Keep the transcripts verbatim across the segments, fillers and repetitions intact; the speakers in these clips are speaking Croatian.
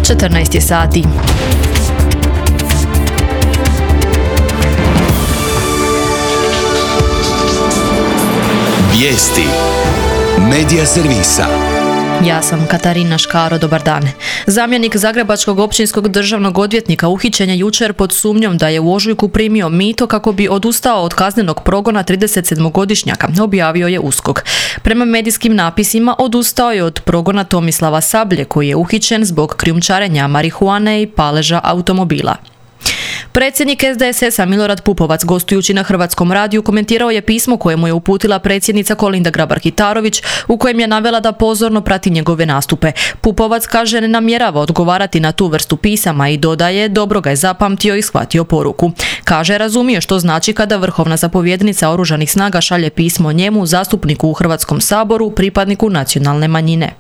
četrnaest je sati. Vijesti Medija servisa. Ja sam Katarina Škaro, dobar dan. Zamjenik Zagrebačkog općinskog državnog odvjetnika uhićen je jučer pod sumnjom da je u ožujku primio mito kako bi odustao od kaznenog progona tridesetsedmogodišnjaka, objavio je USKOK. Prema medijskim napisima odustao je od progona Tomislava Sablje, koji je uhićen zbog krijumčarenja marihuane i paleža automobila. Predsjednik S D S S-a Milorad Pupovac, gostujući na Hrvatskom radiju, komentirao je pismo koje mu je uputila predsjednica Kolinda Grabar-Kitarović, u kojem je navela da pozorno prati njegove nastupe. Pupovac kaže ne namjerava odgovarati na tu vrstu pisama i dodaje dobro ga je zapamtio i shvatio poruku. Kaže razumije što znači kada vrhovna zapovjednica Oružanih snaga šalje pismo njemu, zastupniku u Hrvatskom saboru, pripadniku nacionalne manjine.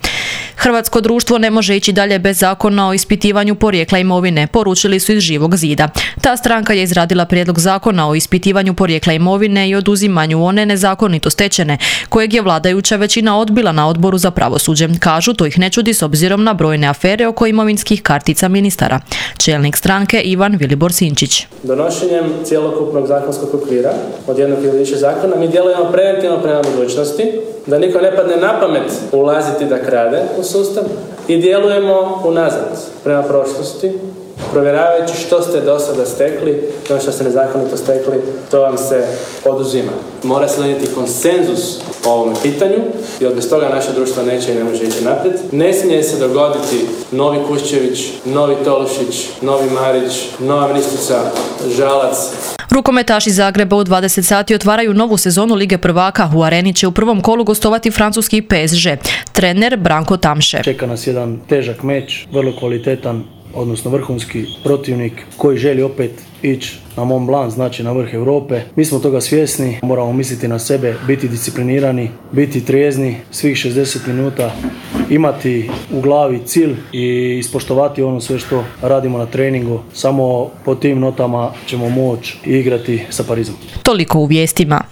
Hrvatsko društvo ne može ići dalje bez zakona o ispitivanju porijekla imovine, poručili su iz Živog zida. Ta stranka je izradila prijedlog zakona o ispitivanju porijekla imovine i oduzimanju one nezakonito stečene, kojeg je vladajuća većina odbila na Odboru za pravosuđe. Kažu, to ih ne čudi s obzirom na brojne afere oko imovinskih kartica ministara. Čelnik stranke Ivan Vilibor Sinčić. Donošenjem cjelokupnog zakonskog okvira od jednog ili više zakona mi djelujemo preventivno prema budućnosti, da niko ne padne na pamet ulaziti da krade u sustav i djelujemo unazad prema prošlosti, provjeravajući što ste do sada stekli, ono što ste nezakonito stekli, to vam se oduzima. Mora se donijeti konsenzus o ovom pitanju, jer bez toga naše društvo neće i ne može ići naprijed. Ne smije se dogoditi novi Kuščević, novi Tolušić, novi Marić, nova ministrica Žalac. Rukometaši Zagreba u dvadeset sati otvaraju novu sezonu Lige prvaka. U Areni će u prvom kolu gostovati francuski P S G. Trener Branko Tamše. Čeka nas jedan težak meč, vrlo kvalitetan, odnosno vrhunski protivnik koji želi opet ići na Mont Blanc, znači na vrh Europe. Mi smo toga svjesni, moramo misliti na sebe, biti disciplinirani, biti trijezni svih šezdeset minuta, imati u glavi cilj i ispoštovati ono sve što radimo na treningu. Samo po tim notama ćemo moći igrati sa Parizom. Toliko u vijestima.